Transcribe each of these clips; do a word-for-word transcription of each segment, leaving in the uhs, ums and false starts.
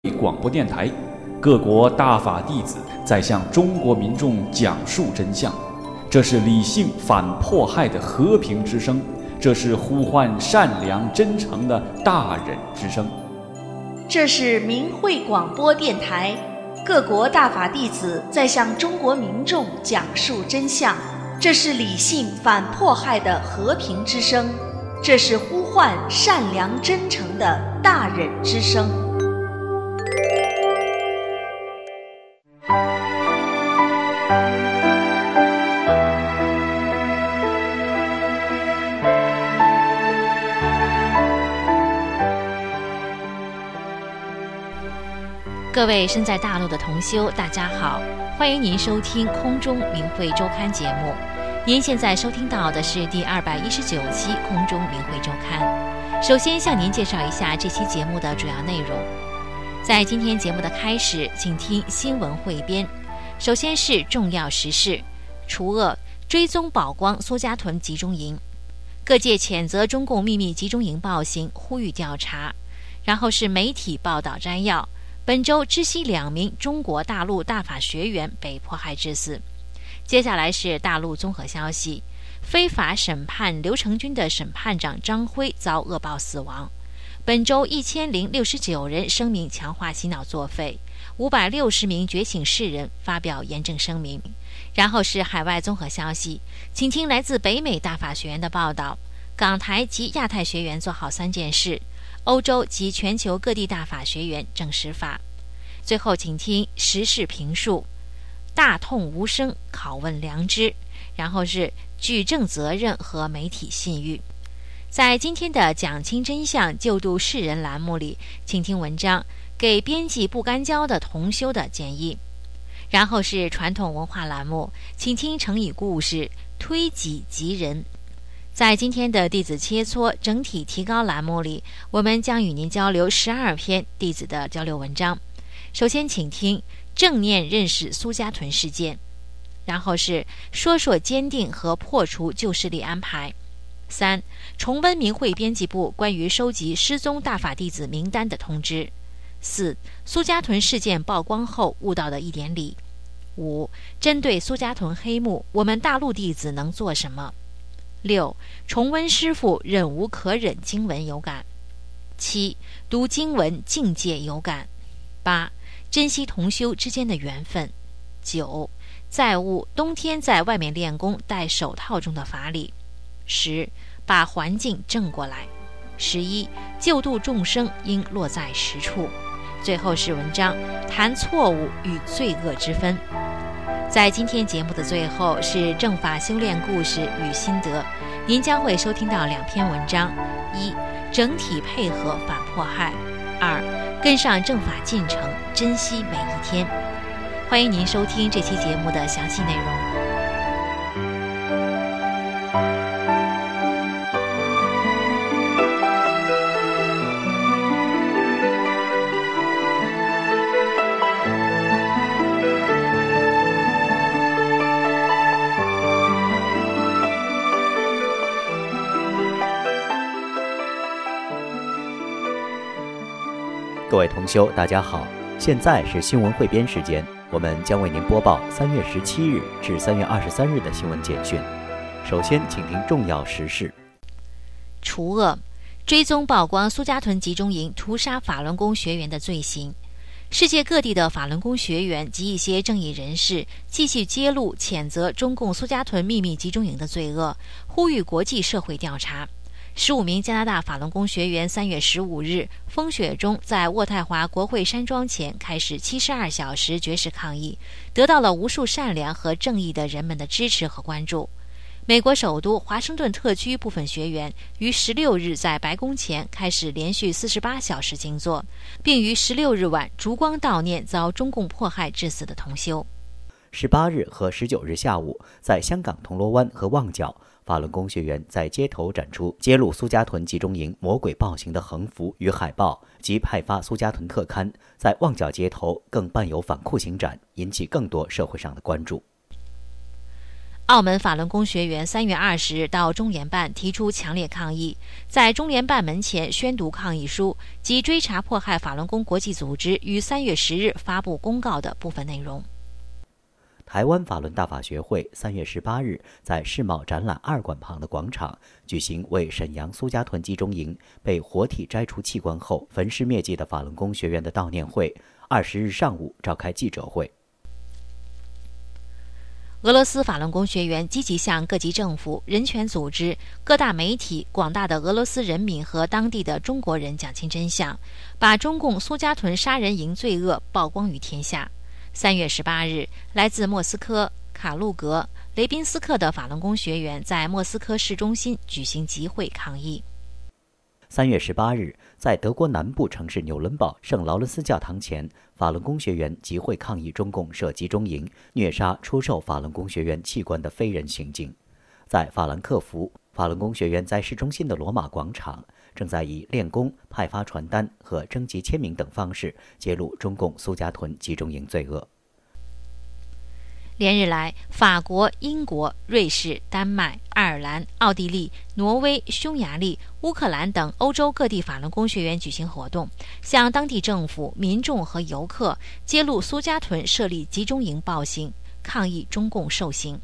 广播电台，各国大法弟子在向中国民众讲述真相。这是理性反迫害的和平之声，这是呼唤善良真诚的大忍之声。 这是明慧广播电台，各国大法弟子在向中国民众讲述真相。这是理性反迫害的和平之声，这是呼唤善良真诚的大忍之声。 各位身在大陆的同修，大家好，欢迎您收听空中明慧周刊节目。您现在收听到的是第二百一十九期空中明慧周刊。首先向您介绍一下这期节目的主要内容。在今天节目的开始，请听新闻汇编。首先是重要时事：除恶追踪曝光苏家屯集中营，各界谴责中共秘密集中营暴行，呼吁调查。然后是媒体报道摘要。本周知悉两名中国大陆大法学员被迫害致死。接下来是大陆综合消息：非法审判刘成军的审判长张辉遭恶报死亡。本周一千零六十九人声明强化洗脑作废，五百六十名觉醒世人发表严正声明。然后是海外综合消息，请听来自北美大法学员的报道：港台及亚太学员做好三件事。欧洲及全球各地大法学员正实法。最后请听时事评述：大痛无声，拷问良知。然后是举证责任和媒体信誉。在今天的讲清真相救度世人栏目里，请听文章给编辑不干胶的同修的建议。然后是传统文化栏目，请听成语故事推己及人。在今天的弟子切磋整体提高栏目里，我们将与您交流十二篇弟子的交流文章。首先请听正念认识苏家屯事件，然后是说说坚定和破除旧势力安排。三、重温明慧编辑部关于收集失踪大法弟子名单的通知。四、苏家屯事件曝光后悟到的一点理。五、针对苏家屯黑幕，我们大陆弟子能做什么？六、重温师父忍无可忍经文有感。七、读经文境界有感。八、珍惜同修之间的缘分。九、再悟冬天在外面练功戴手套中的法理。十、把环境正过来。十一、救度众生应落在实处。最后是文章谈错误与罪恶之分。在今天节目的最后是正法修炼故事与心得，您将会收听到两篇文章：一、整体配合反迫害；二、跟上正法进程，珍惜每一天。欢迎您收听这期节目的详细内容。 各位同修，大家好，现在是新闻汇编时间，我们将为您播报三月十七日至三月二十三日的新闻简讯。首先，请听重要时事。 除恶追踪曝光苏家屯集中营屠杀法轮功学员的罪行。世界各地的法轮功学员及一些正义人士继续揭露谴责中共苏家屯秘密集中营的罪恶，呼吁国际社会调查。十五名加拿大法轮功学员三月十五日风雪中在渥太华国会山庄前开始七十二小时绝食抗议，得到了无数善良和正义的人们的支持和关注。美国首都华盛顿特区部分学员于十六日在白宫前开始连续四十八小时静坐，并于十六日晚烛光悼念遭中共迫害致死的同修。 十八日和十九日下午，在香港铜锣湾和旺角，法轮功学员在街头展出揭露苏家屯集中营魔鬼暴行的横幅与海报，及派发苏家屯特刊，在旺角街头更办有反酷刑展，引起更多社会上的关注。 澳门法轮功学员三月二十日到中联办提出强烈抗议，在中联办门前宣读抗议书及追查迫害法轮功国际组织于三月十日发布公告的部分内容。 台湾法轮大法学会三月十八日在世贸展览二馆旁的广场举行为沈阳苏家屯集中营被活体摘除器官后焚尸灭迹的法轮功学员的悼念会。二十日上午召开记者会。 俄罗斯法轮功学员积极向各级政府、人权组织、各大媒体、广大的俄罗斯人民和当地的中国人讲清真相，把中共苏家屯杀人营罪恶曝光于天下。三月十八日，来自莫斯科、卡路格、雷宾斯克的法轮功学员在莫斯科市中心举行集会抗议。 三月十八日，在德国南部城市纽伦堡圣劳伦斯教堂前，法轮功学员集会抗议中共设集中营、虐杀、出售法轮功学员器官的非人行径。在法兰克福，法轮功学员在市中心的罗马广场正在以练功、派发传单和征集签名等方式揭露中共苏家屯集中营罪恶。 连日来，法国、英国、瑞士、丹麦、爱尔兰、奥地利、挪威、匈牙利、乌克兰等欧洲各地法轮功学员举行活动，向当地政府、民众和游客揭露苏家屯设立集中营暴行，抗议中共受刑。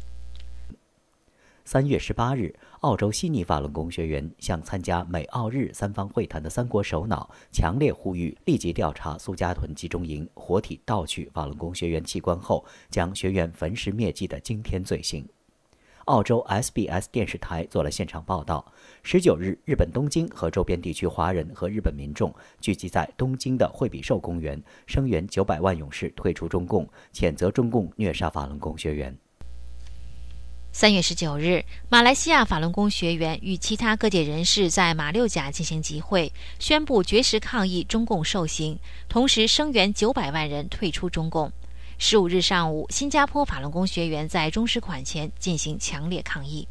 三月十八日，澳洲悉尼法轮功学员向参加美澳日三方会谈的三国首脑强烈呼吁立即调查苏家屯集中营活体盗取法轮功学员器官后将学员焚尸灭迹的惊天罪行。澳洲 S B S 电视台做了现场报道。十九日，日本东京和周边地区华人和日本民众聚集在东京的惠比寿公园，声援九百万勇士退出中共，谴责中共虐杀法轮功学员。 三月十九日，马来西亚法轮功学员与其他各界人士在马六甲进行集会，宣布绝食抗议中共受刑，同时声援九百万人退出中共。十五日上午，新加坡法轮功学员在中使馆前进行强烈抗议。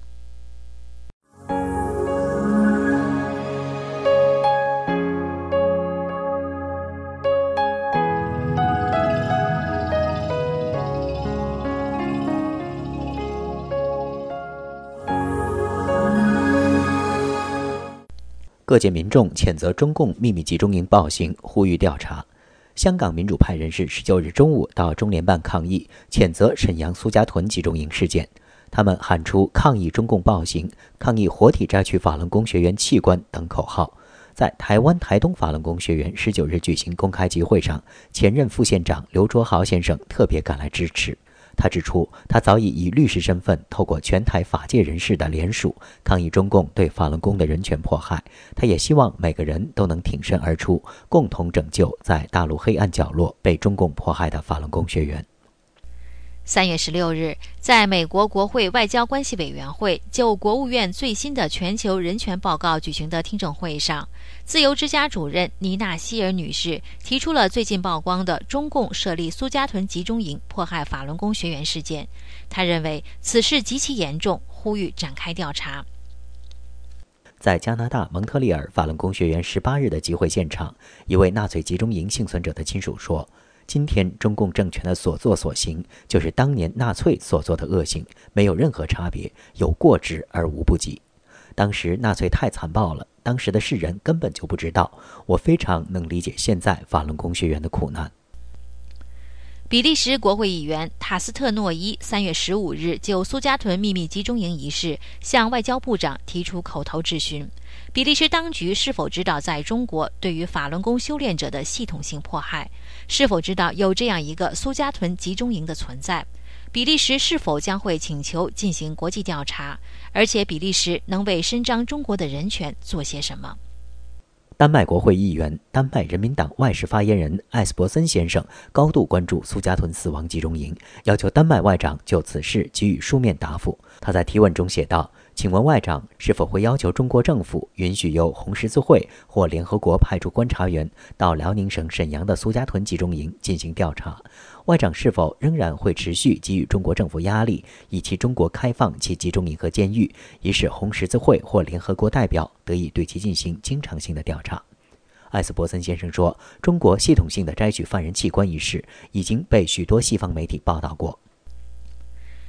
各界民众谴责中共秘密集中营暴行，呼吁调查。香港民主派人士十九日中午到中联办抗议，谴责沈阳苏家屯集中营事件。他们喊出抗议中共暴行、抗议活体摘取法轮功学员器官等口号。在台湾台东法轮功学员十九日举行公开集会上，前任副县长刘卓豪先生特别赶来支持。他指出，他早已以律师身份透过全台法界人士的联署，抗议中共对法轮功的人权迫害。他也希望每个人都能挺身而出，共同拯救在大陆黑暗角落被中共迫害的法轮功学员。 三月十六日，在美国国会外交关系委员会就国务院最新的全球人权报告举行的听证会上，自由之家主任妮娜希尔女士提出了最近曝光的中共设立苏家屯集中营迫害法轮功学员事件。她认为此事极其严重，呼吁展开调查。 在加拿大蒙特利尔法轮功学员十八日的集会现场，一位纳粹集中营幸存者的亲属说，今天中共政权的所作所行就是当年纳粹所做的恶行，没有任何差别，有过之而无不及。当时纳粹太残暴了，当时的世人根本就不知道。我非常能理解现在法轮功学员的苦难。 比利时国会议员塔斯特诺伊三月十五日就苏家屯秘密集中营一事向外交部长提出口头质询，比利时当局是否知道在中国对于法轮功修炼者的系统性迫害，是否知道有这样一个苏家屯集中营的存在，比利时是否将会请求进行国际调查，而且比利时能为伸张中国的人权做些什么。 丹麦国会议员、丹麦人民党外事发言人艾斯伯森先生高度关注苏家屯死亡集中营，要求丹麦外长就此事给予书面答复。他在提问中写道，请问外长是否会要求中国政府允许由红十字会或联合国派出观察员到辽宁省沈阳的苏家屯集中营进行调查？外长是否仍然会持续给予中国政府压力，以其中国开放其集中营和监狱，以使红十字会或联合国代表得以对其进行经常性的调查？艾斯伯森先生说，中国系统性的摘取犯人器官一事已经被许多西方媒体报道过。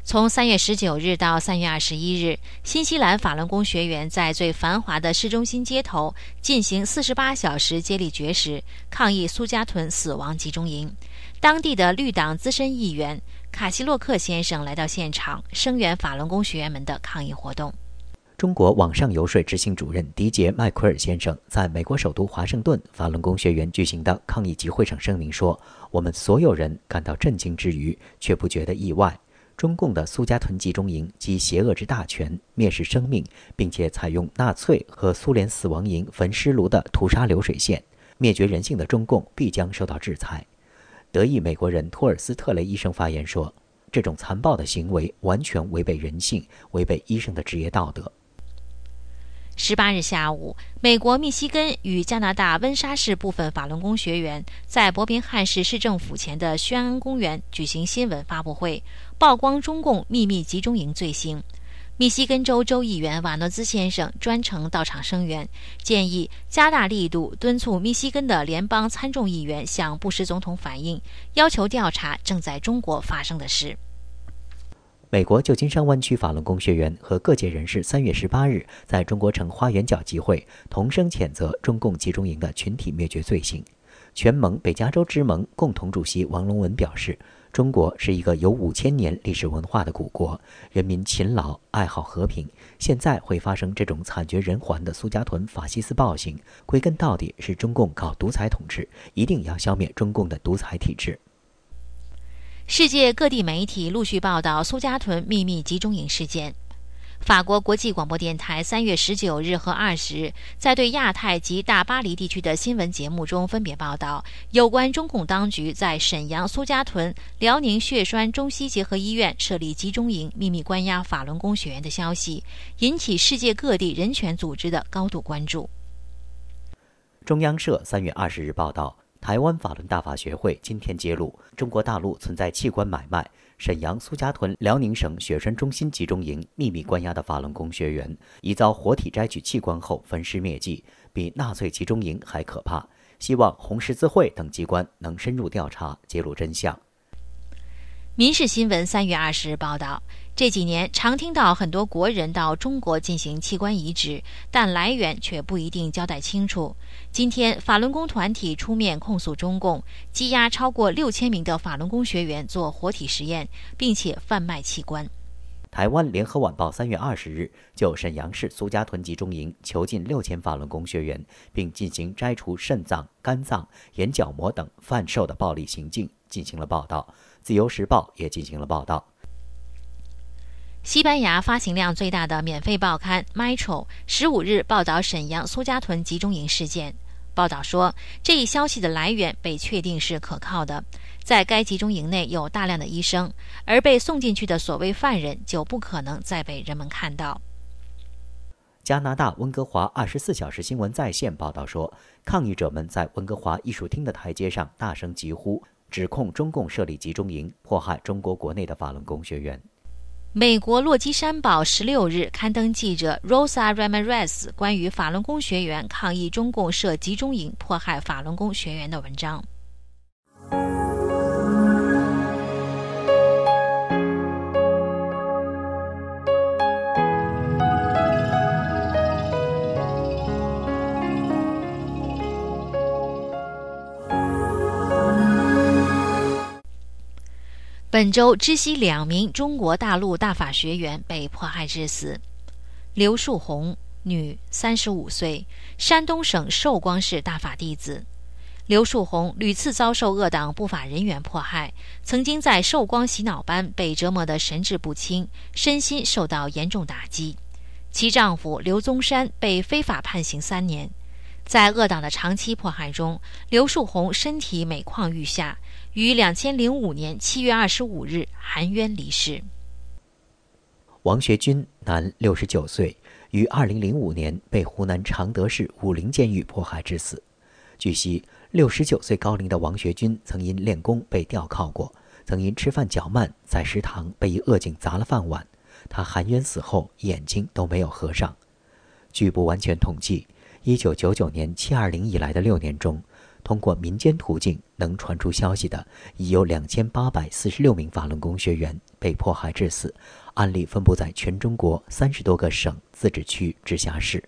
从三月十九日到三月二十一日，新西兰法轮功学员在最繁华的市中心街头进行四十八小时接力绝食，抗议苏家屯死亡集中营。当地的绿党资深议员卡西洛克先生来到现场，声援法轮功学员们的抗议活动。 中国网上游说执行主任迪杰·麦奎尔先生在美国首都华盛顿法轮功学员举行的抗议集会上声明说：“我们所有人感到震惊之余，却不觉得意外。中共的苏家屯集中营集邪恶之大权，蔑视生命，并且采用纳粹和苏联死亡营焚尸炉的屠杀流水线，灭绝人性的中共必将受到制裁。”德裔美国人托尔斯特雷医生发言说：“这种残暴的行为完全违背人性，违背医生的职业道德。” 十八日下午，美国密西根与加拿大温莎市部分法轮功学员在伯明翰市市政府前的宣恩公园举行新闻发布会，曝光中共秘密集中营罪行。密西根州州议员瓦诺兹先生专程到场声援，建议加大力度敦促密西根的联邦参众议员向布什总统反映，要求调查正在中国发生的事。 美国旧金山湾区法轮功学员和各界人士三月十八日在中国城花园角集会，同声谴责中共集中营的群体灭绝罪行。全盟北加州支盟共同主席王龙文表示，中国是一个有五千年历史文化的古国，人民勤劳爱好和平，现在会发生这种惨绝人寰的苏家屯法西斯暴行，归根到底是中共搞独裁统治，一定要消灭中共的独裁体制。 世界各地媒体陆续报道苏家屯秘密集中营事件。法国国际广播电台三月十九日和二十日在对亚太及大巴黎地区的新闻节目中分别报道有关中共当局在沈阳苏家屯辽宁血栓中西结合医院设立集中营，秘密关押法轮功学员的消息，引起世界各地人权组织的高度关注。 中央社三月二十日报道，台湾法轮大法学会今天揭露，中国大陆存在器官买卖，沈阳苏家屯辽宁省血栓中心集中营秘密关押的法轮功学员，已遭活体摘取器官后焚尸灭迹，比纳粹集中营还可怕。希望红十字会等机关能深入调查，揭露真相。 民事新闻三月二十日报道，这几年常听到很多国人到中国进行器官移植，但来源却不一定交代清楚。今天法轮功团体出面控诉中共羁押超过六千名的法轮功学员做活体实验，并且贩卖器官。 台湾联合晚报三月二十日就沈阳市苏家屯集中营囚禁六千法轮功学员，并进行摘除肾脏、肝脏、眼角膜等贩售的暴力行径进行了报道。自由时报也进行了报道。 西班牙发行量最大的免费报刊 Metro 十五日报道沈阳苏家屯集中营事件。报道说，这一消息的来源被确定是可靠的。在该集中营内有大量的医生，而被送进去的所谓犯人就不可能再被人们看到。 加拿大温哥华二十四小时新闻在线报道说，抗议者们在温哥华艺术厅的台阶上大声疾呼，指控中共设立集中营，迫害中国国内的法轮功学员。 美国洛基山报十六日刊登记者 Rosa Ramirez 关于法轮功学员抗议中共设集中营迫害法轮功学员的文章。本周知悉两名中国大陆大法学员被迫害致死。刘树红，女，三十五岁，山东省寿光市大法弟子。刘树红屡次遭受恶党不法人员迫害，曾经在寿光洗脑班被折磨得神志不清，身心受到严重打击。其丈夫刘宗山被非法判刑三年。在恶党的长期迫害中，刘树红身体每况愈下，于两千零五年七月二十五日含冤离世。 王学军，男，六十九岁，于二零零五年被湖南常德市武陵监狱迫害致死。据悉，六十九岁高龄的王学军曾因练功被吊铐过，曾因吃饭较慢，在食堂被一恶警砸了饭碗。他含冤死后，眼睛都没有合上。据不完全统计，一九九九年七二零以来的六年中， 通过民间途径能传出消息的，已有两千八百四十六名法轮功学员被迫害致死，案例分布在全中国三十多个省、自治区、直辖市。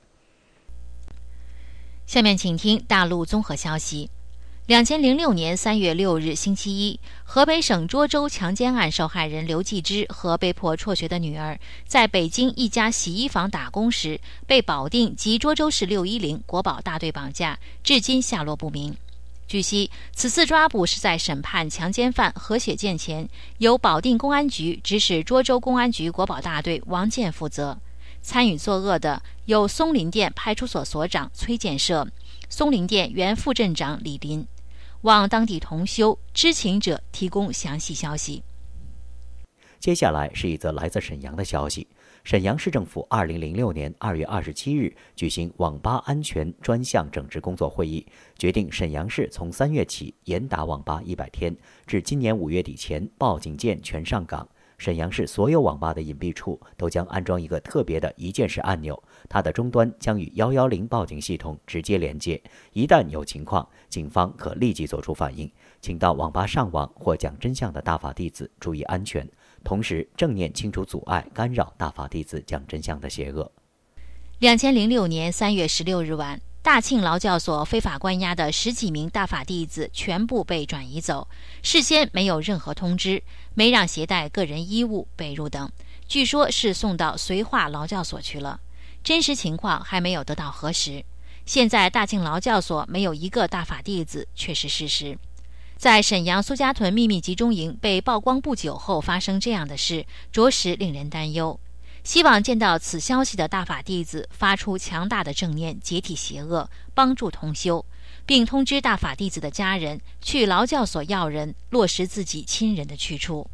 下面请听大陆综合消息。两千零六年三月六日星期一，河北省涿州强奸案受害人刘继之和被迫辍学的女儿，在北京一家洗衣房打工时，被保定及涿州市六一零国保大队绑架，至今下落不明。据悉，此次抓捕是在审判强奸犯何雪健前，由保定公安局指使涿州公安局国保大队王健负责。参与作恶的有松林店派出所所长崔建设、松林店原副镇长李林。望当地同修知情者提供详细消息。 接下来是一则来自沈阳的消息。沈阳市政府二零零六年二月二十七日举行网吧安全专项整治工作会议，决定沈阳市从三月起严打网吧一百天，至今年五月底前报警键全上岗。沈阳市所有网吧的隐蔽处都将安装一个特别的一键式按钮，它的终端将与一一零报警系统直接连接，一旦有情况，警方可立即做出反应。请到网吧上网或讲真相的大法弟子注意安全，同时正念清除阻碍干扰大法弟子讲真相的邪恶。 两千零六年三月十六日晚，大庆劳教所非法关押的十几名大法弟子全部被转移走，事先没有任何通知，没让携带个人衣物、被褥等，据说是送到绥化劳教所去了，真实情况还没有得到核实。现在大庆劳教所没有一个大法弟子，却是事实。在沈阳苏家屯秘密集中营被曝光不久后发生这样的事，着实令人担忧。希望见到此消息的大法弟子发出强大的正念，解体邪恶，帮助同修，并通知大法弟子的家人去劳教所要人，落实自己亲人的去处。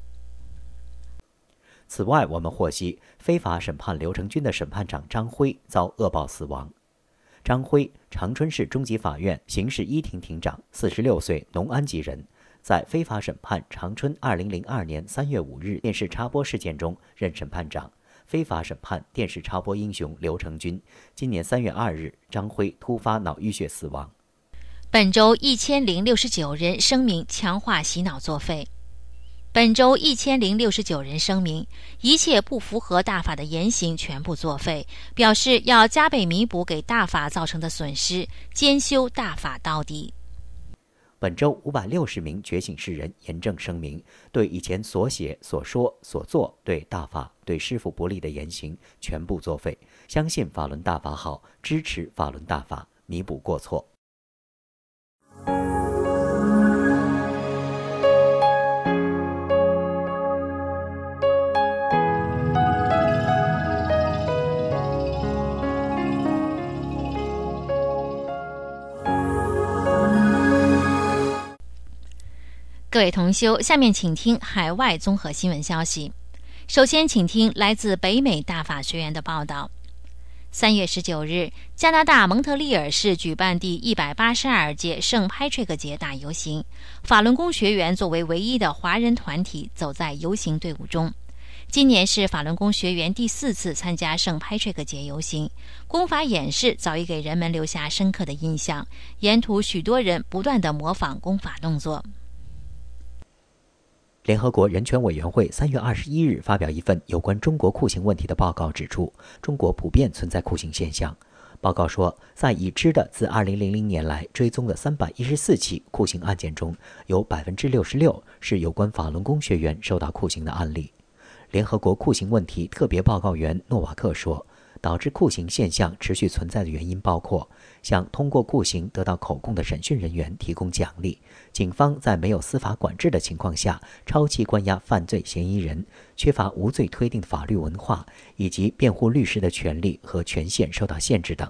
此外，我们获悉，非法审判刘成军的审判长张辉遭恶报死亡。张辉，长春市中级法院刑事一庭庭长，四十六岁，农安籍人，在非法审判长春二零零二年三月五日电视插播事件中任审判长。非法审判电视插播英雄刘成军。今年三月二日，张辉突发脑淤血死亡。 本周一千零六十九人声明强化洗脑作废。本周一千零六十九人声明，一切不符合大法的言行全部作废，表示要加倍弥补给大法造成的损失，兼修大法到底。 本周五百六十名觉醒世人严正声明，对以前所写、所说、所做对大法、对师父不利的言行全部作废，相信法轮大法好，支持法轮大法，弥补过错。 各位同修，下面请听海外综合新闻消息。首先请听来自北美大法学院的报道。三月十九日，加拿大蒙特利尔市举办第一百八十二届圣派翠克节大游行，法轮功学员作为唯一的华人团体走在游行队伍中。今年是法轮功学员第四次参加圣派翠克节游行，功法演示早已给人们留下深刻的印象，沿途许多人不断地模仿功法动作。 联合国人权委员会三月二十一日发表一份有关中国酷刑问题的报告，指出中国普遍存在酷刑现象。报告说，在已知的自二零零零年来追踪的三百一十四起酷刑案件中，有百分之六十六是有关法轮功学员受到酷刑的案例。联合国酷刑问题特别报告员诺瓦克说，导致酷刑现象持续存在的原因包括向通过酷刑得到口供的审讯人员提供奖励，警方在没有司法管制的情况下超期关押犯罪嫌疑人，缺乏无罪推定的法律文化，以及辩护律师的权利和权限受到限制等。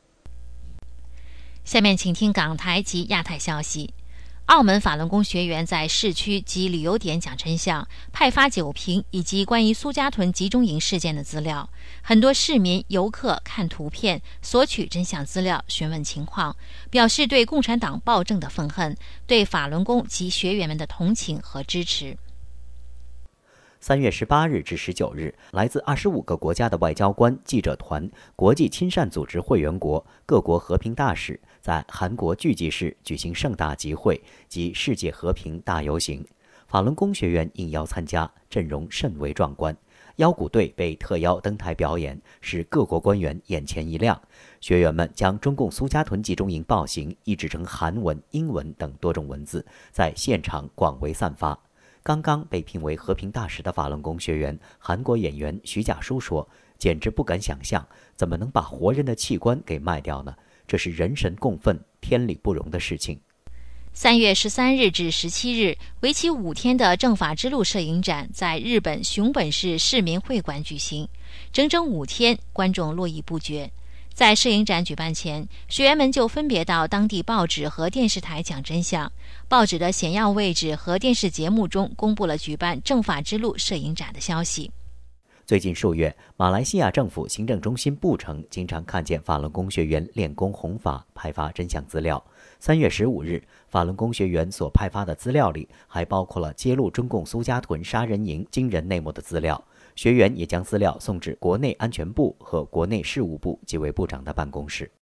下面请听港台及亚太消息。澳门法轮功学员在市区及旅游点讲真相，派发酒瓶以及关于苏家屯集中营事件的资料。很多市民游客看图片，索取真相资料，询问情况，表示对共产党暴政的愤恨，对法轮功及学员们的同情和支持。 三月十八日至十九日，来自二十五个国家的外交官、记者团、国际亲善组织会员国、各国和平大使在韩国聚集市举行盛大集会及世界和平大游行。法轮功学员应邀参加，阵容甚为壮观。腰鼓队被特邀登台表演，使各国官员眼前一亮。学员们将中共苏家屯集中营暴行译制成韩文、英文等多种文字，在现场广为散发。刚刚被评为和平大使的法轮功学员、韩国演员徐甲书说：“简直不敢想象，怎么能把活人的器官给卖掉呢？这是人神共愤、天理不容的事情。” 三月十三日至十七日，为期五天的正法之路摄影展在日本熊本市市民会馆举行，整整五天，观众络绎不绝。在摄影展举办前，学员们就分别到当地报纸和电视台讲真相。报纸的显要位置和电视节目中公布了举办正法之路摄影展的消息。 最近数月，马来西亚政府行政中心布城经常看见法轮功学员练功弘法，派发真相资料。三月十五日，法轮功学员所派发的资料里还包括了揭露中共苏家屯杀人营惊人内幕的资料。学员也将资料送至国内安全部和国内事务部几位部长的办公室。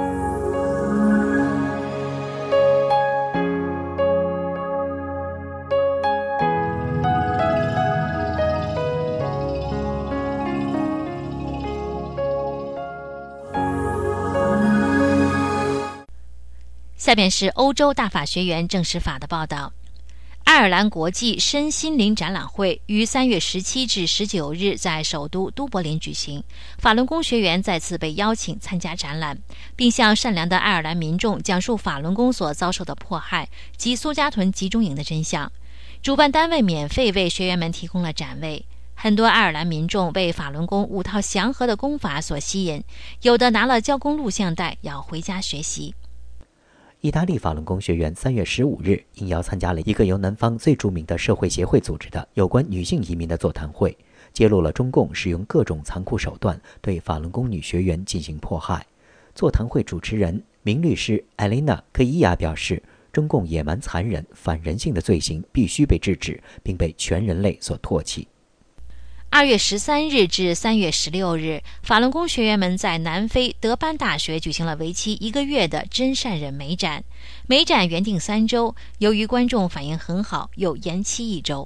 下面是欧洲大法学员正式法的报道。爱尔兰国际身心灵展览会于三月十七至十九日在首都都柏林举行，法轮功学员再次被邀请参加展览，并向善良的爱尔兰民众讲述法轮功所遭受的迫害及苏家屯集中营的真相。主办单位免费为学员们提供了展位。很多爱尔兰民众被法轮功五套祥和的功法所吸引，有的拿了教功录像带要回家学习。 意大利法轮功学员三月十五日应邀参加了一个由南方最著名的社会协会组织的有关女性移民的座谈会，揭露了中共使用各种残酷手段对法轮功女学员进行迫害。座谈会主持人名律师艾蕾娜·科伊亚表示，中共野蛮残忍、反人性的罪行必须被制止，并被全人类所唾弃。 二月十三日至三月十六日，法轮功学员们在南非德班大学举行了为期一个月的真善忍美展。美展原定三周，由于观众反应很好，又延期一周。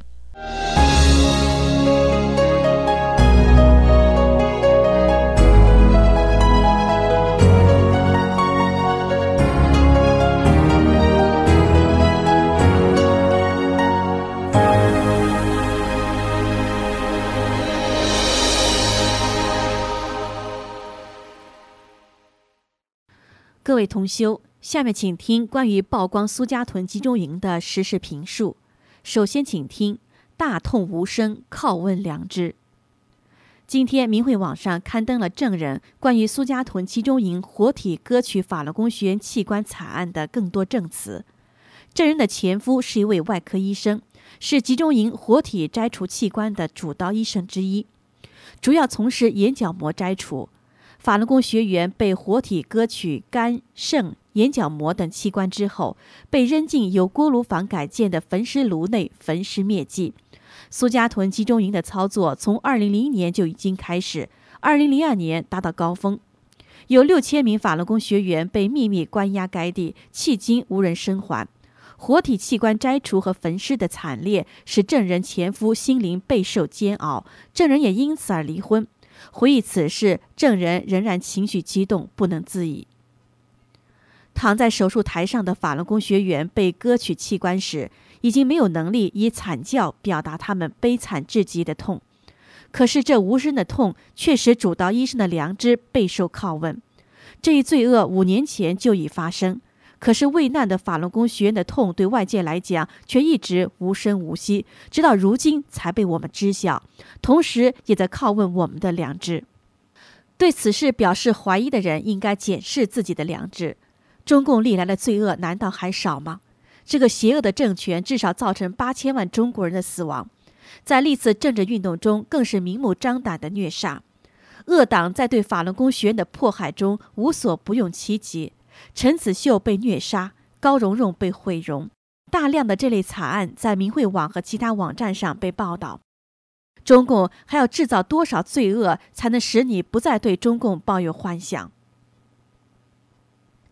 各位同修，下面请听关于曝光苏家屯集中营的时事评述。首先请听大痛无声，拷问良知。今天明慧网上刊登了证人关于苏家屯集中营活体割取法轮功学员器官惨案的更多证词。证人的前夫是一位外科医生，是集中营活体摘除器官的主刀医生之一，主要从事眼角膜摘除。法轮功学员被活体割取肝、肾、眼角膜等器官之后，被扔进由锅炉房改建的焚尸炉内焚尸灭迹。苏家屯集中营的操作从二零零一年就已经开始，二零零二年达到高峰，有六千名法轮功学员被秘密关押该地，迄今无人生还。活体器官摘除和焚尸的惨烈使证人前夫心灵备受煎熬，证人也因此而离婚。回忆此事，证人仍然情绪激动，不能自已。躺在手术台上的法轮功学员被割取器官时，已经没有能力以惨叫表达他们悲惨至极的痛。可是这无声的痛却使主刀医生的良知备受拷问。这一罪恶五年前就已发生，可是危难的法轮功学员的痛对外界来讲却一直无声无息，直到如今才被我们知晓，同时也在拷问我们的良知。对此事表示怀疑的人应该检视自己的良知。中共历来的罪恶难道还少吗？这个邪恶的政权至少造成八千万中国人的死亡，在历次政治运动中更是明目张胆的虐杀。恶党在对法轮功学员的迫害中无所不用其极。陈子秀被虐杀，高蓉蓉被毁容，大量的这类惨案在明慧网和其他网站上被报道。中共还要制造多少罪恶，才能使你不再对中共抱有幻想？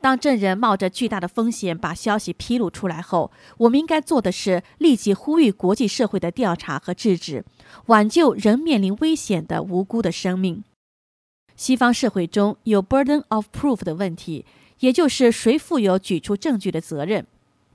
当证人冒着巨大的风险把消息披露出来后，我们应该做的是立即呼吁国际社会的调查和制止，挽救仍面临危险的无辜的生命。西方社会中有 burden of proof 的问题，也就是谁负有举出证据的责任。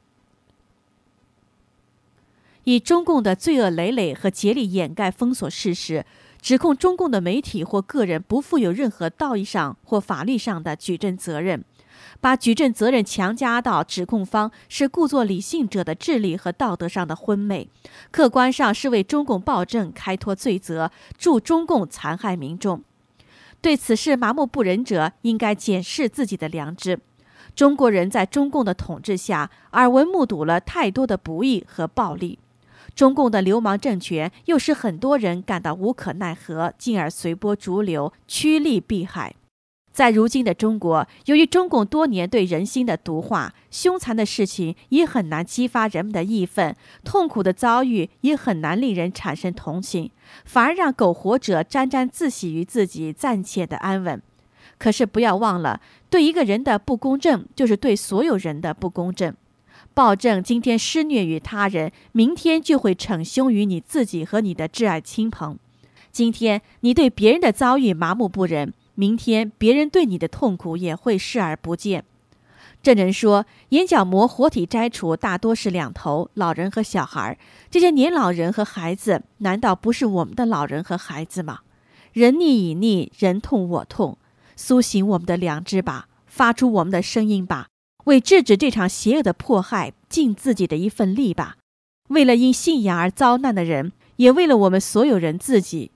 以中共的罪恶累累和竭力掩盖封锁事实，指控中共的媒体或个人不负有任何道义上或法律上的举证责任，把举证责任强加到指控方，是故作理性者的智力和道德上的昏昧，客观上是为中共暴政开脱罪责，助中共残害民众。对此事麻木不仁者，应该检视自己的良知。中国人在中共的统治下，耳闻目睹了太多的不义和暴力。中共的流氓政权又使很多人感到无可奈何，进而随波逐流，趋利避害。在如今的中国，由于中共多年对人心的毒化，凶残的事情也很难激发人们的义愤，痛苦的遭遇也很难令人产生同情，反而让苟活者沾沾自喜于自己暂且的安稳。可是不要忘了，对一个人的不公正，就是对所有人的不公正。暴政今天施虐于他人，明天就会逞凶于你自己和你的挚爱亲朋。今天你对别人的遭遇麻木不仁，明天别人对你的痛苦也会视而不见。证人说，眼角膜活体摘除大多是两头，老人和小孩。这些年老人和孩子，难道不是我们的老人和孩子吗？人逆以逆，人痛我痛，苏醒我们的良知吧，发出我们的声音吧，为制止这场邪恶的迫害尽自己的一份力吧，为了因信仰而遭难的人，也为了我们所有人自己。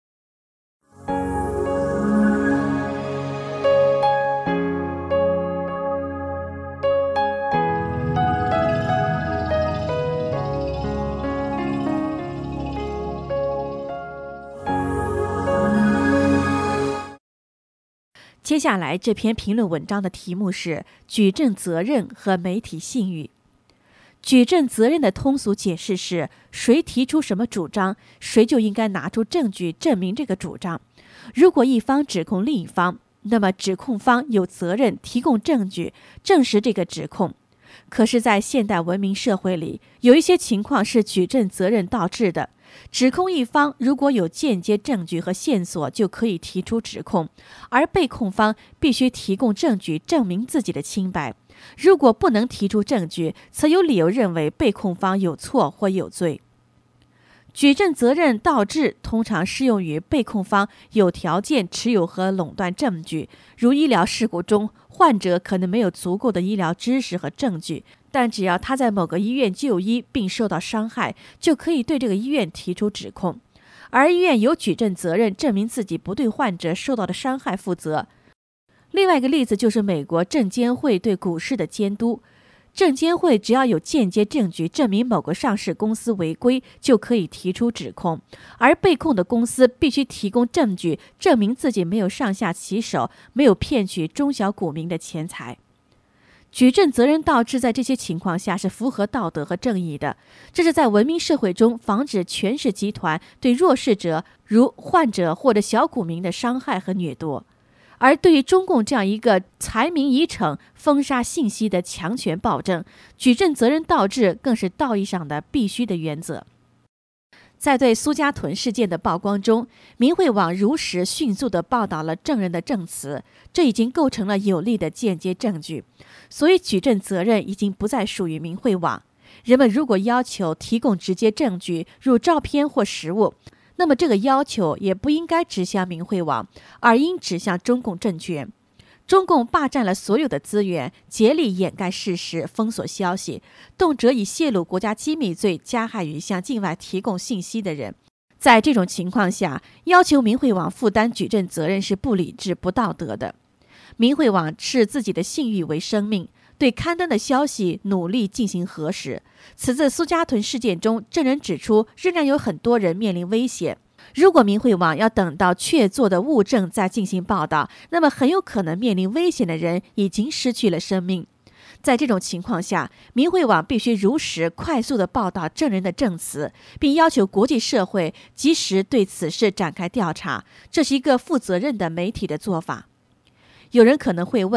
接下来这篇评论文章的题目是举证责任和媒体信誉。举证责任的通俗解释是，谁提出什么主张，谁就应该拿出证据证明这个主张。如果一方指控另一方，那么指控方有责任提供证据证实这个指控。可是在现代文明社会里，有一些情况是举证责任倒置的。指控一方如果有间接证据和线索，就可以提出指控，而被控方必须提供证据证明自己的清白。如果不能提出证据，则有理由认为被控方有错或有罪。举证责任倒置通常适用于被控方有条件持有和垄断证据，如医疗事故中，患者可能没有足够的医疗知识和证据，但只要他在某个医院就医并受到伤害，就可以对这个医院提出指控，而医院有举证责任证明自己不对患者受到的伤害负责。另外一个例子就是美国证监会对股市的监督。证监会只要有间接证据证明某个上市公司违规，就可以提出指控，而被控的公司必须提供证据证明自己没有上下其手，没有骗取中小股民的钱财。举证责任倒置在这些情况下是符合道德和正义的，这是在文明社会中防止权势集团对弱势者如患者或者小股民的伤害和掠夺。而对于中共这样一个财民以逞封杀信息的强权暴政，举证责任倒置更是道义上的必须的原则。在对苏家屯事件的曝光中，明慧网如实迅速地报道了证人的证词，这已经构成了有力的间接证据，所以举证责任已经不再属于明慧网。人们如果要求提供直接证据，如照片或实物，那么这个要求也不应该指向明慧网，而应指向中共政权。中共霸占了所有的资源，竭力掩盖事实，封锁消息，动辄以泄露国家机密罪加害于向境外提供信息的人。在这种情况下，要求明慧网负担举证责任是不理智、不道德的。明慧网视自己的信誉为生命，对刊登的消息努力进行核实。此次苏家屯事件中，证人指出，仍然有很多人面临危险。如果明慧网要等到确凿的物证再进行报道，那么很有可能面临危险的人已经失去了生命。在这种情况下，明慧网必须如实、快速地报道证人的证词，并要求国际社会及时对此事展开调查，这是一个负责任的媒体的做法。有人可能会问，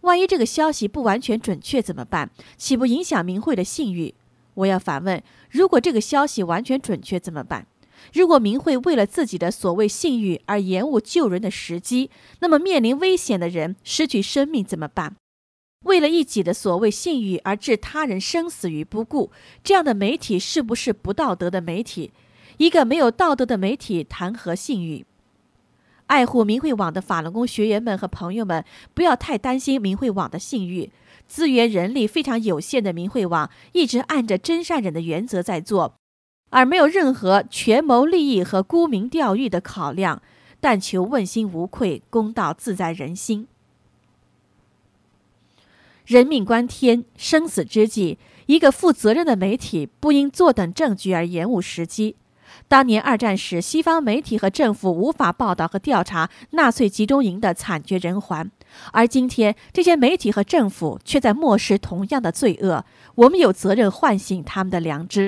万一这个消息不完全准确怎么办？岂不影响明慧的信誉？我要反问，如果这个消息完全准确怎么办？如果明慧为了自己的所谓信誉而延误救人的时机，那么面临危险的人失去生命怎么办？为了一己的所谓信誉而置他人生死于不顾，这样的媒体是不是不道德的媒体？一个没有道德的媒体谈何信誉？爱护明慧网的法轮功学员们和朋友们，不要太担心明慧网的信誉。资源人力非常有限的明慧网，一直按着真善忍的原则在做，而没有任何权谋利益和沽名钓誉的考量，但求问心无愧，公道自在人心。人命关天，生死之际，一个负责任的媒体不应坐等证据而延误时机。当年二战时，西方媒体和政府无法报道和调查纳粹集中营的惨绝人寰，而今天这些媒体和政府却在漠视同样的罪恶，我们有责任唤醒他们的良知。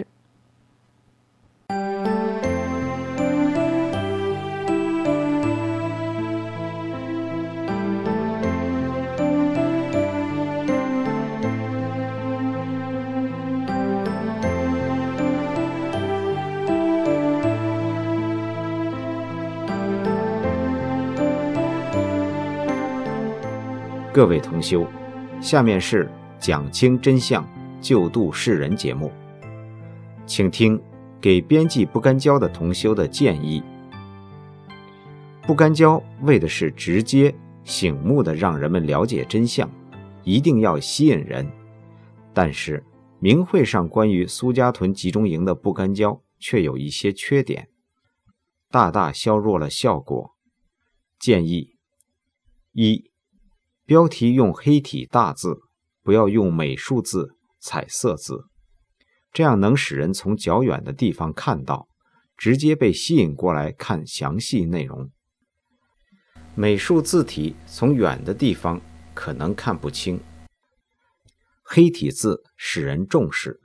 各位同修，下面是讲清真相救度世人节目，请听给编辑不干胶的同修的建议。不干胶为的是直接醒目的让人们了解真相，一定要吸引人，但是明会上关于苏家屯集中营的不干胶却有一些缺点，大大削弱了效果。建议：一、标题用黑体大字，不要用美术字、彩色字，这样能使人从较远的地方看到，直接被吸引过来看详细内容。美术字体从远的地方可能看不清，黑体字使人重视。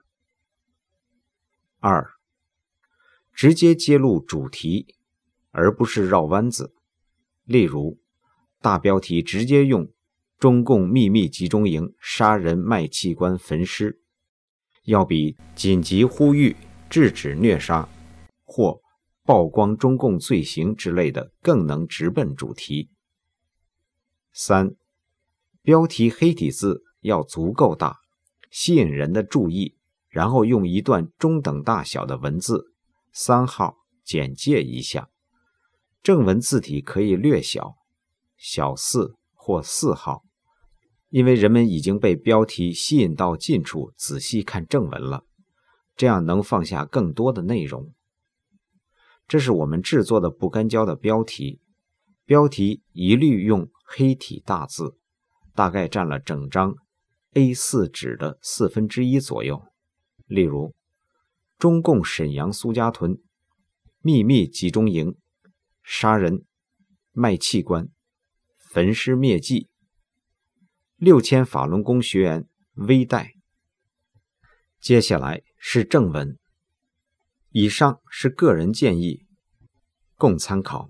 二、直接揭露主题，而不是绕弯子。例如，大标题直接用中共秘密集中营杀人卖器官焚尸，要比紧急呼吁制止虐杀或曝光中共罪行之类的更能直奔主题。三、标题黑体字要足够大，吸引人的注意，然后用一段中等大小的文字三号简介一下，正文字体可以略小，小四或四号，因为人们已经被标题吸引到近处仔细看正文了，这样能放下更多的内容。这是我们制作的不干胶的标题，标题一律用黑体大字，大概占了整张 A 四 纸的四分之一左右。例如，中共沈阳苏家屯秘密集中营杀人卖器官焚尸灭迹，六千法轮功学员微带。接下来是正文，以上是个人建议，供参考。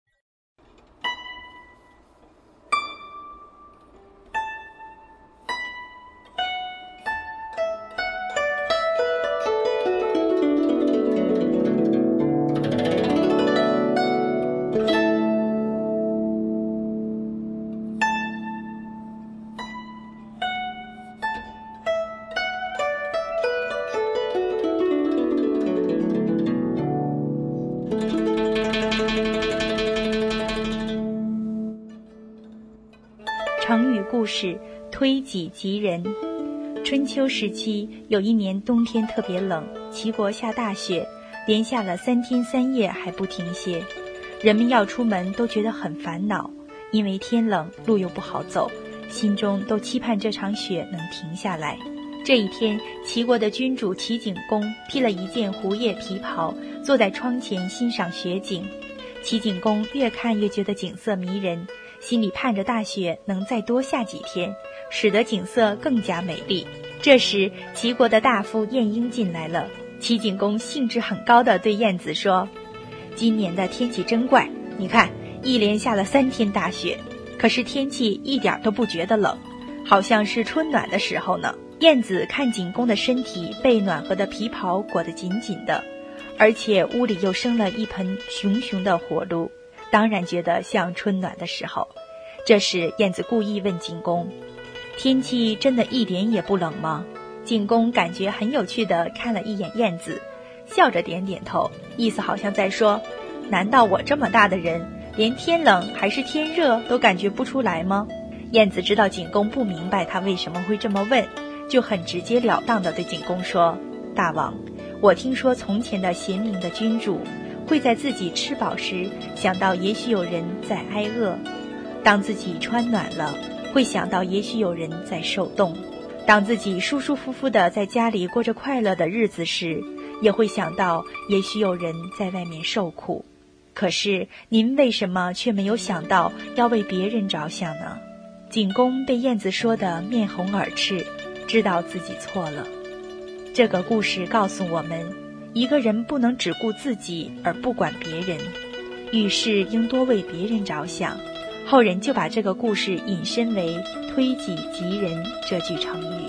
成语故事推己及人。春秋时期，有一年冬天特别冷，齐国下大雪，连下了三天三夜还不停歇。人们要出门都觉得很烦恼，因为天冷，路又不好走，心中都期盼这场雪能停下来。这一天，齐国的君主齐景公披了一件狐叶皮袍，坐在窗前欣赏雪景。齐景公越看越觉得景色迷人，心里盼着大雪能再多下几天，使得景色更加美丽。这时，齐国的大夫晏婴进来了。齐景公兴致很高地对晏子说：“今年的天气真怪，你看，一连下了三天大雪，可是天气一点都不觉得冷。 好像是春暖的时候呢。燕子看景公的身体被暖和的皮袍裹得紧紧的，而且屋里又生了一盆熊熊的火炉，当然觉得像春暖的时候。这时燕子故意问景公，天气真的一点也不冷吗？景公感觉很有趣地看了一眼燕子，笑着点点头，意思好像在说，难道我这么大的人连天冷还是天热都感觉不出来吗？燕子知道景公不明白他为什么会这么问，就很直截了当地对景公说，大王，我听说从前的贤明的君主会在自己吃饱时想到也许有人在挨饿，当自己穿暖了会想到也许有人在受冻，当自己舒舒服服地在家里过着快乐的日子时，也会想到也许有人在外面受苦。可是您为什么却没有想到要为别人着想呢？景公被燕子说得面红耳赤，知道自己错了。这个故事告诉我们，一个人不能只顾自己而不管别人，遇事应多为别人着想。后人就把这个故事引申为推己及人这句成语。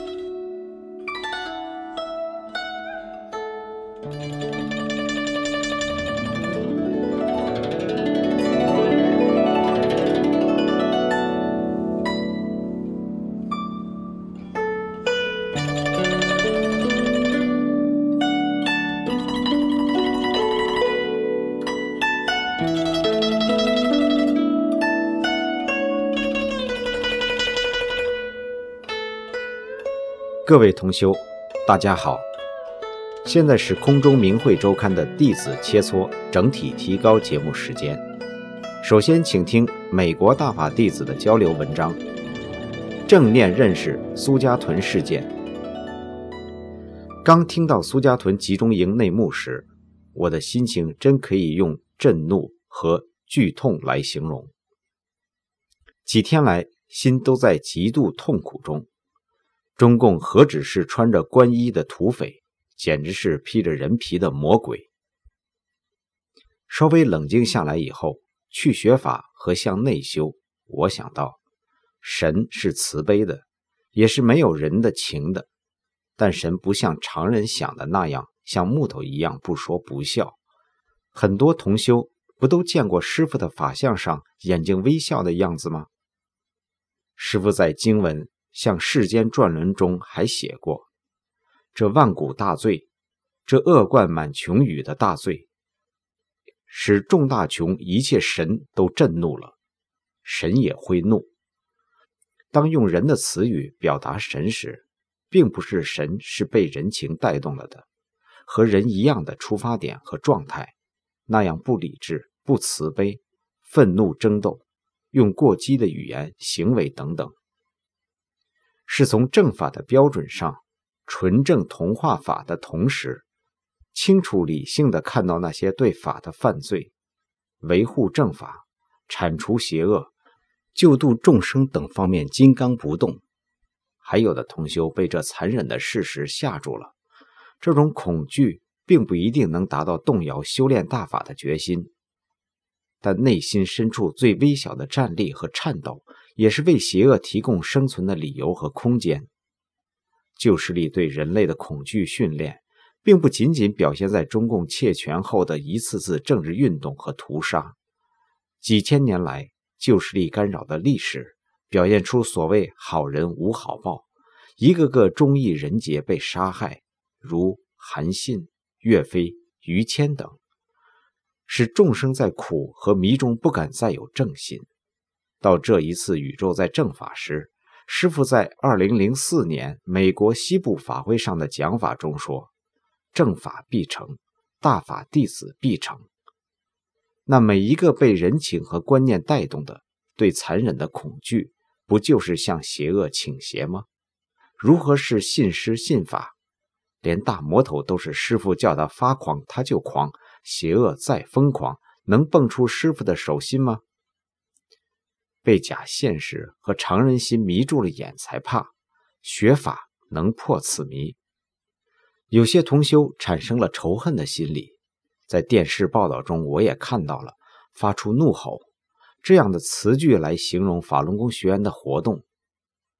各位同修，大家好，现在是空中明慧周刊的弟子切磋整体提高节目时间。首先请听美国大法弟子的交流文章，正念认识苏家屯事件。刚听到苏家屯集中营内幕时，我的心情真可以用震怒和剧痛来形容。几天来，心都在极度痛苦中。中共何止是穿着官衣的土匪，简直是披着人皮的魔鬼。稍微冷静下来以后，去学法和向内修，我想到，神是慈悲的，也是没有人的情的，但神不像常人想的那样，像木头一样不说不笑。很多同修不都见过师父的法相上眼睛微笑的样子吗？师父在经文像世间转轮中还写过，这万古大罪，这恶贯满琼宇的大罪，使众大穷一切神都震怒了，神也会怒。当用人的词语表达神时，并不是神是被人情带动了的，和人一样的出发点和状态，那样不理智、不慈悲、愤怒争斗，用过激的语言、行为等等。是从正法的标准上纯正同化法的同时，清楚理性地看到那些对法的犯罪，维护正法、铲除邪恶、救度众生等方面金刚不动。还有的同修被这残忍的事实吓住了，这种恐惧并不一定能达到动摇修炼大法的决心，但内心深处最微小的战栗和颤抖，也是为邪恶提供生存的理由和空间。旧势力对人类的恐惧训练，并不仅仅表现在中共窃权后的一次次政治运动和屠杀。几千年来，旧势力干扰的历史，表现出所谓好人无好报，一个个忠义人杰被杀害，如韩信、岳飞、于谦等，使众生在苦和迷中不敢再有正心。到这一次宇宙在正法时，师父在二零零四年美国西部法会上的讲法中说，正法必成，大法弟子必成。那每一个被人情和观念带动的对残忍的恐惧，不就是向邪恶倾斜吗？如何是信师信法？连大魔头都是师父叫他发狂他就狂，邪恶再疯狂，能蹦出师父的手心吗？被假现实和常人心迷住了眼才怕，学法能破此迷。有些同修产生了仇恨的心理，在电视报道中我也看到了，发出怒吼，这样的词句来形容法轮功学员的活动。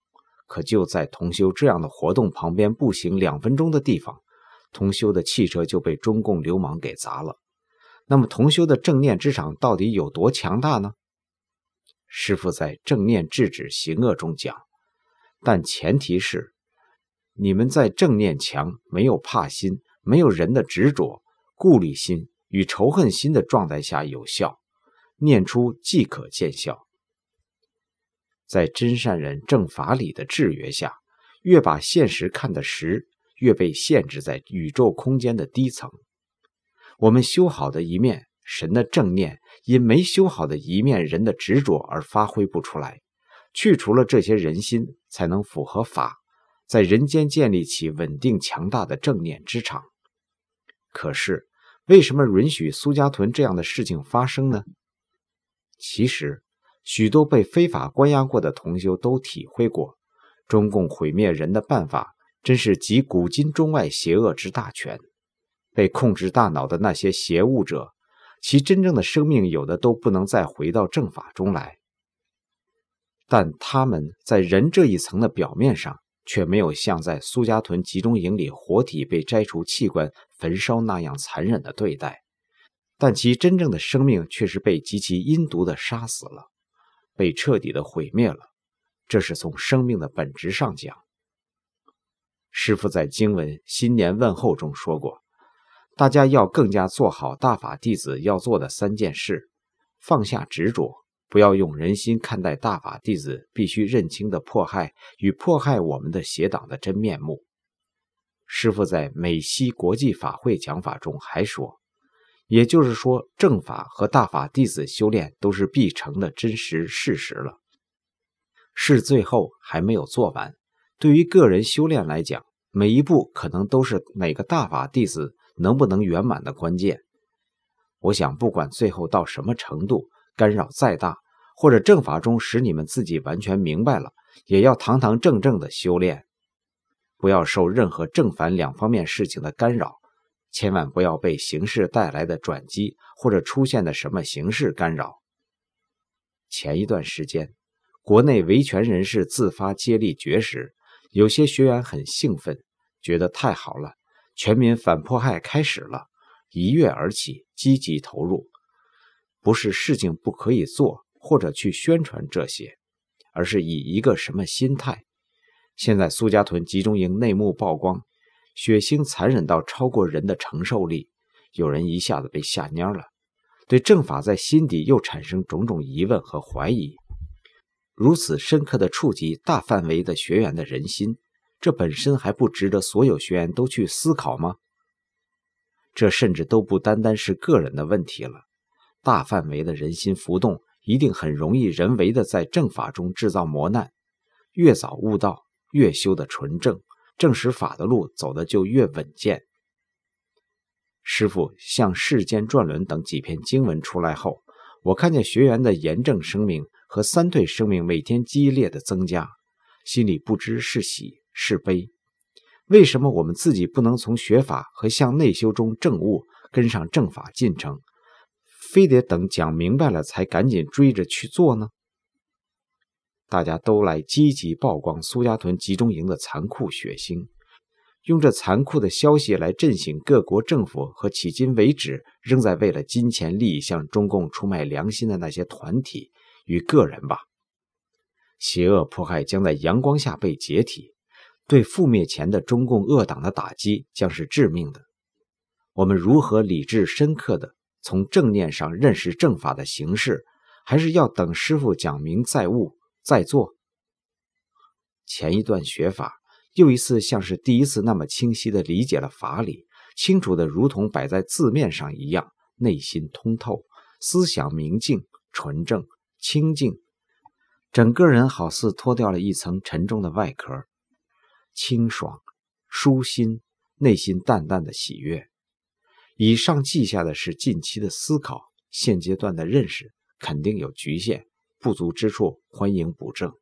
可就在同修这样的活动旁边步行两分钟的地方，同修的汽车就被中共流氓给砸了。那么同修的正念之场到底有多强大呢？师父在正念制止行恶中讲，但前提是你们在正念强，没有怕心，没有人的执着、顾虑心与仇恨心的状态下有效，念出即可见效。在真善人正法理的制约下，越把现实看得实，越被限制在宇宙空间的低层。我们修好的一面，神的正念，因没修好的一面人的执着而发挥不出来。去除了这些人心，才能符合法，在人间建立起稳定强大的正念之场。可是为什么允许苏家屯这样的事情发生呢？其实许多被非法关押过的同修都体会过，中共毁灭人的办法真是集古今中外邪恶之大全。被控制大脑的那些邪物者，其真正的生命有的都不能再回到正法中来，但他们在人这一层的表面上却没有像在苏家屯集中营里活体被摘除器官焚烧那样残忍的对待，但其真正的生命却是被极其阴毒的杀死了，被彻底的毁灭了。这是从生命的本质上讲。师父在经文新年问候中说过，大家要更加做好大法弟子要做的三件事：放下执着，不要用人心看待大法弟子必须认清的迫害与迫害我们的邪党的真面目。师父在美西国际法会讲法中还说，也就是说，正法和大法弟子修炼都是必成的真实事实了。事最后还没有做完，对于个人修炼来讲，每一步可能都是哪个大法弟子能不能圆满的关键。我想不管最后到什么程度，干扰再大，或者正法中使你们自己完全明白了，也要堂堂正正的修炼，不要受任何正反两方面事情的干扰，千万不要被形势带来的转机或者出现的什么形势干扰。前一段时间，国内维权人士自发接力绝食，有些学员很兴奋，觉得太好了，全民反迫害开始了，一跃而起，积极投入。不是事情不可以做，或者去宣传这些，而是以一个什么心态。现在苏家屯集中营内幕曝光，血腥残忍到超过人的承受力，有人一下子被吓蔫了，对正法在心底又产生种种疑问和怀疑。如此深刻地触及大范围的学员的人心，这本身还不值得所有学员都去思考吗？这甚至都不单单是个人的问题了，大范围的人心浮动一定很容易人为的在正法中制造磨难，越早悟道，越修的纯正，正实法的路走的就越稳健。师父像《世间转轮》等几篇经文出来后，我看见学员的炎正生命和三退生命每天激烈的增加，心里不知是喜是悲。为什么我们自己不能从学法和向内修中证悟，跟上正法进程，非得等讲明白了才赶紧追着去做呢？大家都来积极曝光苏家屯集中营的残酷血腥，用这残酷的消息来震醒各国政府和迄今为止仍在为了金钱利益向中共出卖良心的那些团体与个人吧。邪恶迫害将在阳光下被解体，对覆灭前的中共恶党的打击将是致命的。我们如何理智深刻的从正念上认识正法的形式，还是要等师父讲明再悟再做？前一段学法，又一次像是第一次那么清晰地理解了法理，清楚的如同摆在字面上一样，内心通透，思想明净纯正清净，整个人好似脱掉了一层沉重的外壳，清爽舒心，内心淡淡的喜悦。以上记下的是近期的思考，现阶段的认识肯定有局限，不足之处欢迎补正。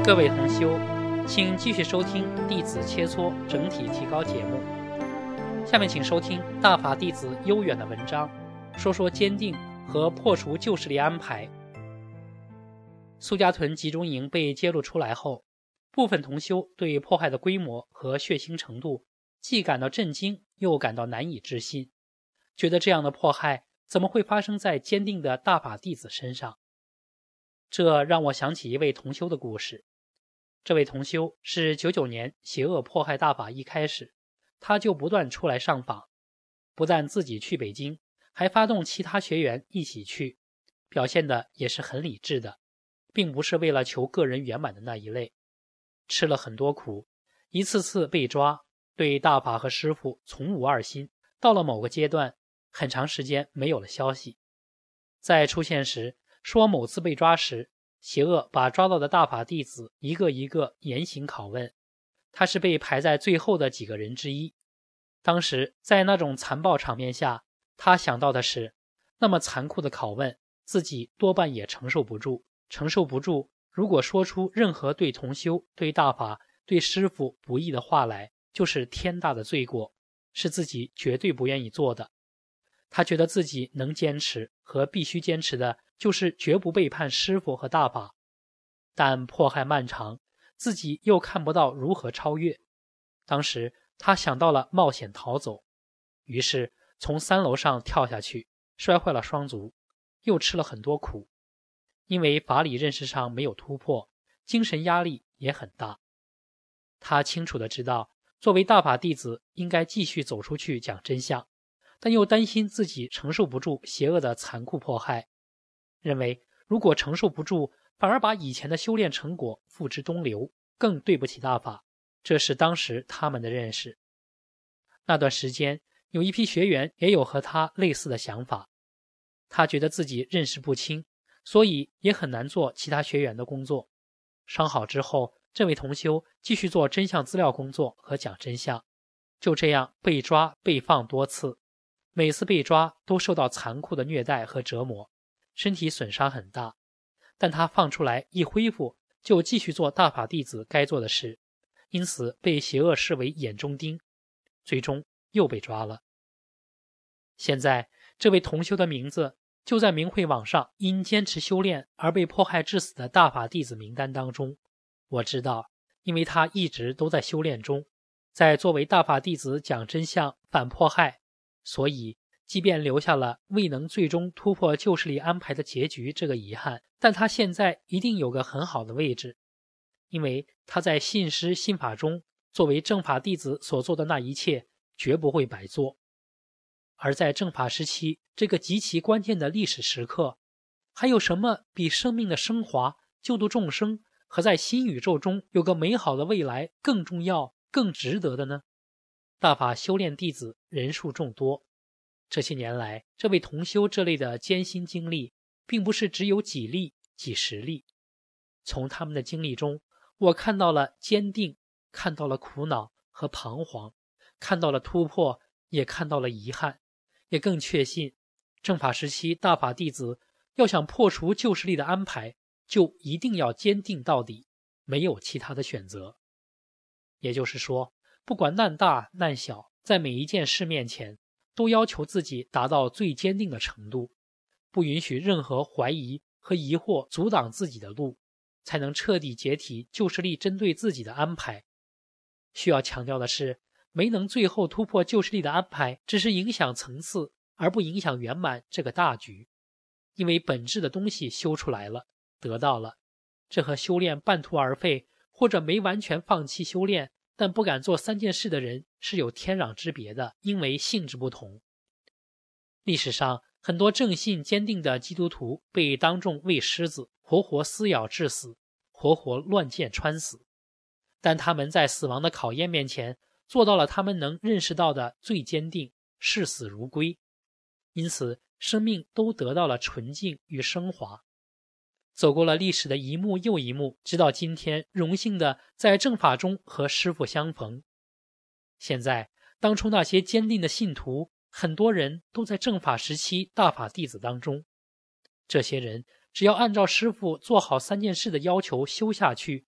各位同修，请继续收听《弟子切磋整体提高》节目。下面请收听大法弟子悠远的文章，说说坚定和破除旧势力安排。苏家屯集中营被揭露出来后，部分同修对迫害的规模和血腥程度既感到震惊，又感到难以置信，觉得这样的迫害怎么会发生在坚定的大法弟子身上？这让我想起一位同修的故事。这位同修是九九年邪恶迫害大法一开始，他就不断出来上访，不但自己去北京，还发动其他学员一起去，表现的也是很理智的，并不是为了求个人圆满的那一类。吃了很多苦，一次次被抓，对大法和师父从无二心，到了某个阶段，很长时间没有了消息。在出现时，说某次被抓时，邪恶把抓到的大法弟子一个一个严刑拷问，他是被排在最后的几个人之一。当时在那种残暴场面下，他想到的是，那么残酷的拷问，自己多半也承受不住，承受不住，如果说出任何对同修、对大法、对师父不义的话来，就是天大的罪过，是自己绝对不愿意做的。他觉得自己能坚持和必须坚持的就是绝不背叛师父和大法，但迫害漫长，自己又看不到如何超越。当时他想到了冒险逃走，于是从三楼上跳下去，摔坏了双足，又吃了很多苦。因为法理认识上没有突破，精神压力也很大。他清楚地知道，作为大法弟子应该继续走出去讲真相，但又担心自己承受不住邪恶的残酷迫害，认为如果承受不住，反而把以前的修炼成果付之东流，更对不起大法。这是当时他们的认识。那段时间，有一批学员也有和他类似的想法。他觉得自己认识不清，所以也很难做其他学员的工作。伤好之后，这位同修继续做真相资料工作和讲真相，就这样被抓被放多次，每次被抓都受到残酷的虐待和折磨，身体损伤很大。但他放出来一恢复，就继续做大法弟子该做的事，因此被邪恶视为眼中钉，最终又被抓了。现在这位同修的名字就在明慧网上因坚持修炼而被迫害致死的大法弟子名单当中。我知道，因为他一直都在修炼中，在作为大法弟子讲真相反迫害，所以即便留下了未能最终突破旧势力安排的结局这个遗憾，但他现在一定有个很好的位置，因为他在信师信法中作为正法弟子所做的那一切绝不会白做。而在正法时期这个极其关键的历史时刻，还有什么比生命的升华、救度众生和在新宇宙中有个美好的未来更重要、更值得的呢？大法修炼弟子人数众多，这些年来这位同修这类的艰辛经历并不是只有几例几十例。从他们的经历中，我看到了坚定，看到了苦恼和彷徨，看到了突破，也看到了遗憾，也更确信正法时期大法弟子要想破除旧势力的安排，就一定要坚定到底，没有其他的选择。也就是说，不管难大难小，在每一件事面前都要求自己达到最坚定的程度，不允许任何怀疑和疑惑阻挡自己的路，才能彻底解体旧势力针对自己的安排。需要强调的是，没能最后突破旧势力的安排，只是影响层次，而不影响圆满这个大局。因为本质的东西修出来了，得到了，这和修炼半途而废，或者没完全放弃修炼，但不敢做三件事的人是有天壤之别的，因为性质不同。历史上很多正信坚定的基督徒被当众喂狮子，活活撕咬致死，活活乱箭穿死，但他们在死亡的考验面前做到了他们能认识到的最坚定，视死如归，因此生命都得到了纯净与升华。走过了历史的一幕又一幕，直到今天荣幸的在正法中和师父相逢。现在当初那些坚定的信徒，很多人都在正法时期大法弟子当中。这些人只要按照师父做好三件事的要求修下去，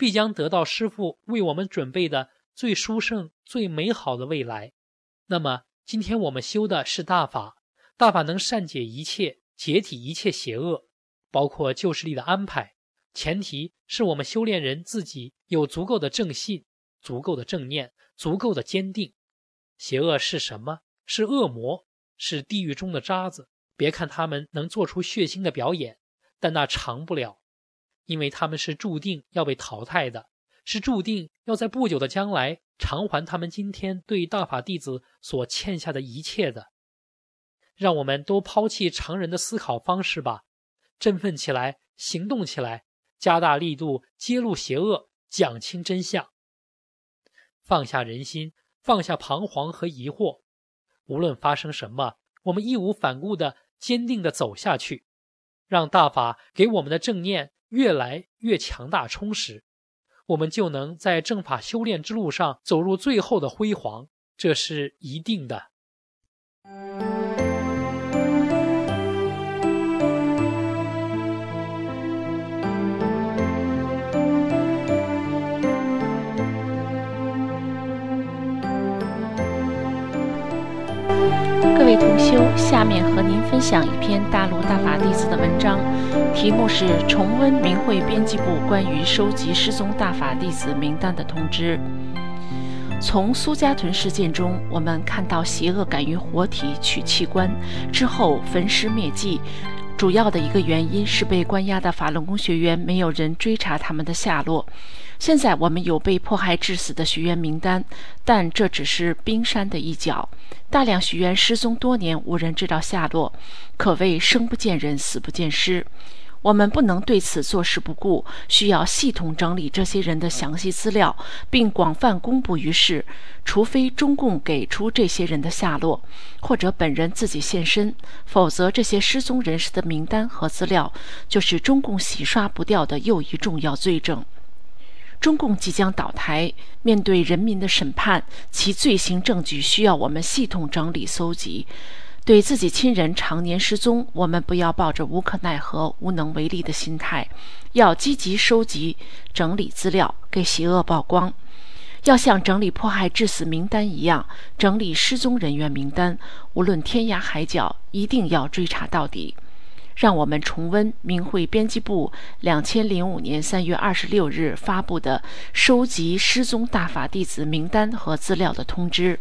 必将得到师父为我们准备的最殊胜、最美好的未来。那么今天我们修的是大法，大法能善解一切，解体一切邪恶，包括救世力的安排，前提是我们修炼人自己有足够的正信，足够的正念，足够的坚定。邪恶是什么？是恶魔，是地狱中的渣子。别看他们能做出血腥的表演，但那长不了，因为他们是注定要被淘汰的，是注定要在不久的将来偿还他们今天对大法弟子所欠下的一切的。让我们都抛弃常人的思考方式吧，振奋起来，行动起来，加大力度揭露邪恶，讲清真相。放下人心，放下彷徨和疑惑，无论发生什么，我们义无反顾地坚定地走下去，让大法给我们的正念越来越强大充实，我们就能在正法修炼之路上走入最后的辉煌，这是一定的。 各位同修，下面和您分享一篇大陆大法弟子的文章，题目是《重温明慧编辑部关于收集失踪大法弟子名单的通知》。从苏家屯事件中，我们看到邪恶敢于活体取器官之后焚尸灭迹，主要的一个原因是被关押的法轮功学员没有人追查他们的下落。现在我们有被迫害致死的学员名单，但这只是冰山的一角，大量学员失踪多年，无人知道下落，可谓生不见人，死不见尸。我们不能对此坐视不顾，需要系统整理这些人的详细资料，并广泛公布于世，除非中共给出这些人的下落，或者本人自己现身，否则这些失踪人士的名单和资料就是中共洗刷不掉的又一重要罪证。中共即将倒台，面对人民的审判，其罪行证据需要我们系统整理搜集。对自己亲人常年失踪，我们不要抱着无可奈何、无能为力的心态，要积极收集、整理资料，给邪恶曝光。要像整理迫害致死名单一样，整理失踪人员名单，无论天涯海角，一定要追查到底。让我们重温明慧编辑部两千零五年三月二十六日发布的收集失踪大法弟子名单和资料的通知。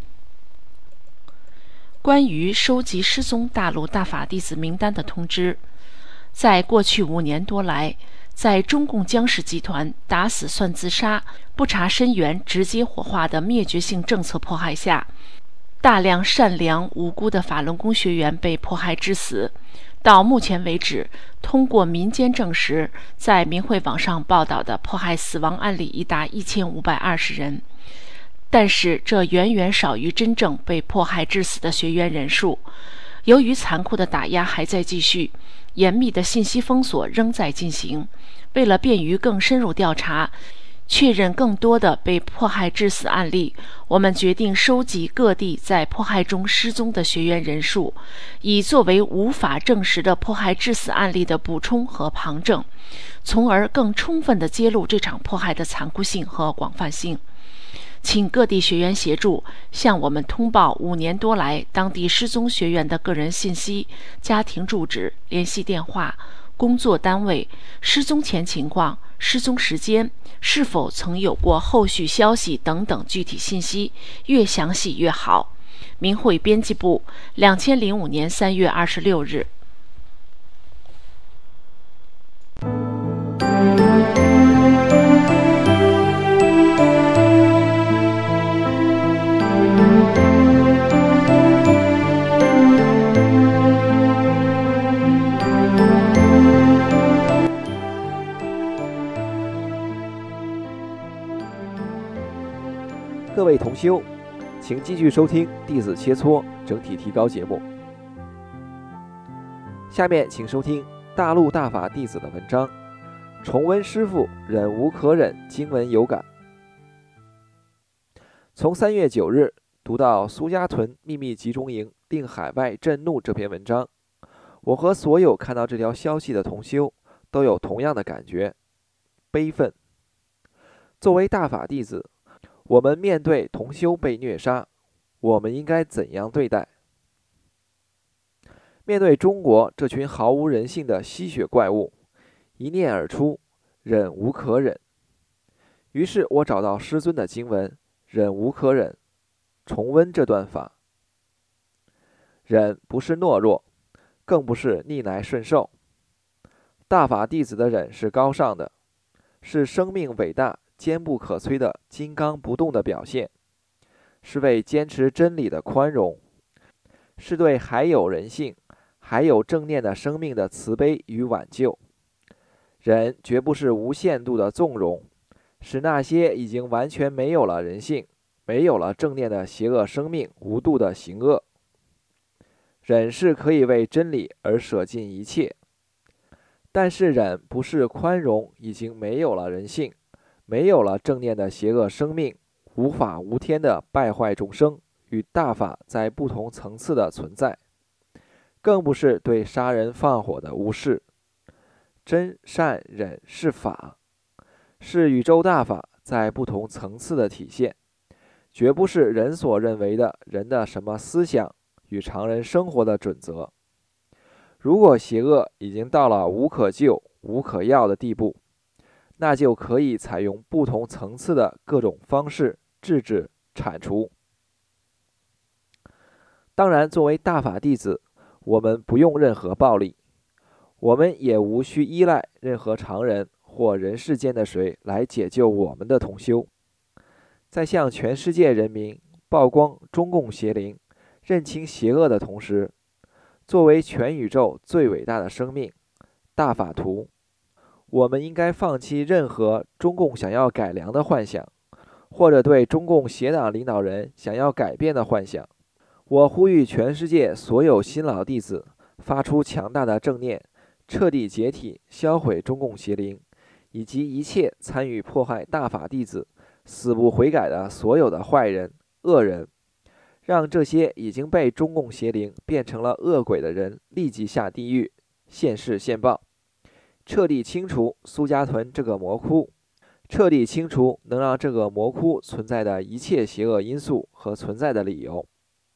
关于收集失踪大陆大法弟子名单的通知，在过去五年多来，在中共江氏集团打死算自杀、不查身源直接火化的灭绝性政策迫害下，大量善良无辜的法轮功学员被迫害致死。到目前为止，通过民间证实，在明慧网上报道的迫害死亡案例已达一千五百二十人，但是这远远少于真正被迫害致死的学员人数。由于残酷的打压还在继续，严密的信息封锁仍在进行，为了便于更深入调查，确认更多的被迫害致死案例，我们决定收集各地在迫害中失踪的学员人数，以作为无法证实的迫害致死案例的补充和旁证，从而更充分地揭露这场迫害的残酷性和广泛性。请各地学员协助，向我们通报五年多来当地失踪学员的个人信息、家庭住址、联系电话、工作单位、失踪前情况、失踪时间、是否曾有过后续消息等等具体信息，越详细越好。明慧编辑部，两千零五年三月二十六日。 各位同修，请继续收听弟子切磋整体提高节目。下面请收听大陆大法弟子的文章，重温师父忍无可忍，经文有感。从三月九日读到苏家屯秘密集中营令海外震怒这篇文章，我和所有看到这条消息的同修都有同样的感觉，悲愤。 作为大法弟子，我们面对同修被虐杀，我们应该怎样对待？面对中国这群毫无人性的吸血怪物，一念而出，忍无可忍。于是我找到师尊的经文，忍无可忍，重温这段法。忍不是懦弱，更不是逆来顺受。大法弟子的忍是高尚的，是生命伟大、坚不可摧的金刚不动的表现，是为坚持真理的宽容，是对还有人性、还有正念的生命的慈悲与挽救。忍绝不是无限度的纵容，使那些已经完全没有了人性、没有了正念的邪恶生命无度的行恶。忍是可以为真理而舍尽一切，但是忍不是宽容已经没有了人性、没有了正念的邪恶生命无法无天的败坏众生与大法在不同层次的存在，更不是对杀人放火的无视。真善忍是法，是宇宙大法在不同层次的体现，绝不是人所认为的人的什么思想与常人生活的准则。如果邪恶已经到了无可救、无可药的地步，那就可以采用不同层次的各种方式制止、铲除。当然，作为大法弟子，我们不用任何暴力，我们也无需依赖任何常人或人世间的谁来解救我们的同修。在向全世界人民曝光中共邪灵、认清邪恶的同时，作为全宇宙最伟大的生命大法图，我们应该放弃任何中共想要改良的幻想，或者对中共邪党领导人想要改变的幻想。我呼吁全世界所有新老弟子发出强大的正念，彻底解体销毁中共邪灵，以及一切参与迫害大法弟子死不悔改的所有的坏人、恶人，让这些已经被中共邪灵变成了恶鬼的人立即下地狱，现世现报，彻底清除苏家屯这个魔窟，彻底清除能让这个魔窟存在的一切邪恶因素和存在的理由。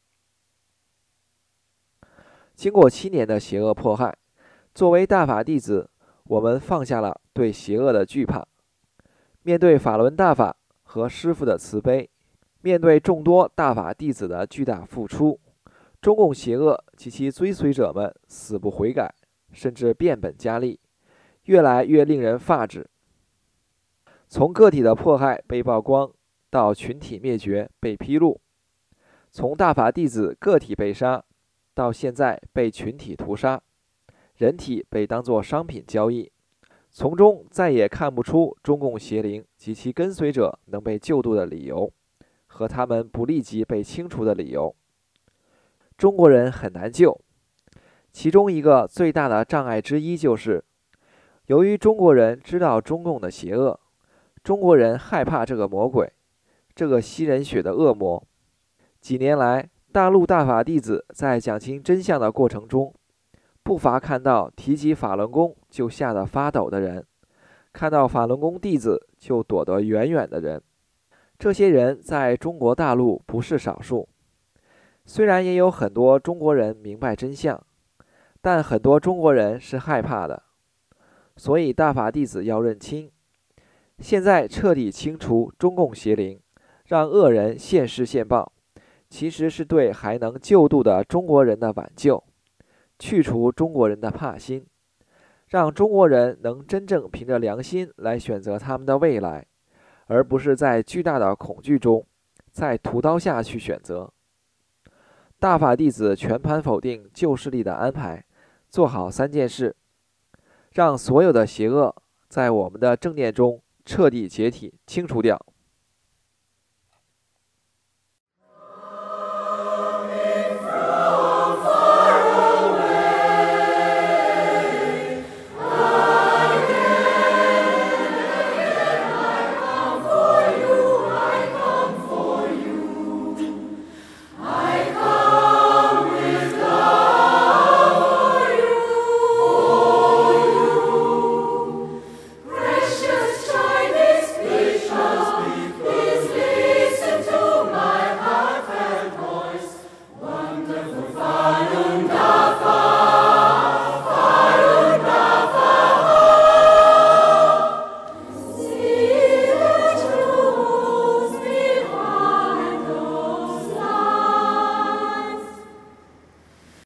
经过七年的邪恶迫害，作为大法弟子，我们放下了对邪恶的惧怕，面对法轮大法和师父的慈悲，面对众多大法弟子的巨大付出，中共邪恶及其追随者们死不悔改，甚至变本加厉，越来越令人发指。从个体的迫害被曝光，到群体灭绝被披露，从大法弟子个体被杀，到现在被群体屠杀，人体被当作商品交易，从中再也看不出中共邪灵及其跟随者能被救度的理由，和他们不立即被清除的理由。中国人很难救，其中一个最大的障碍之一就是，由于中国人知道中共的邪恶，中国人害怕这个魔鬼，这个吸人血的恶魔。几年来，大陆大法弟子在讲清真相的过程中，不乏看到提及法轮功就吓得发抖的人，看到法轮功弟子就躲得远远的人。这些人在中国大陆不是少数，虽然也有很多中国人明白真相，但很多中国人是害怕的。所以大法弟子要认清，现在彻底清除中共邪灵，让恶人现世现报，其实是对还能救度的中国人的挽救，去除中国人的怕心，让中国人能真正凭着良心来选择他们的未来，而不是在巨大的恐惧中，在屠刀下去选择。大法弟子全盘否定旧势力的安排，做好三件事，让所有的邪恶在我们的正念中彻底解体清除掉。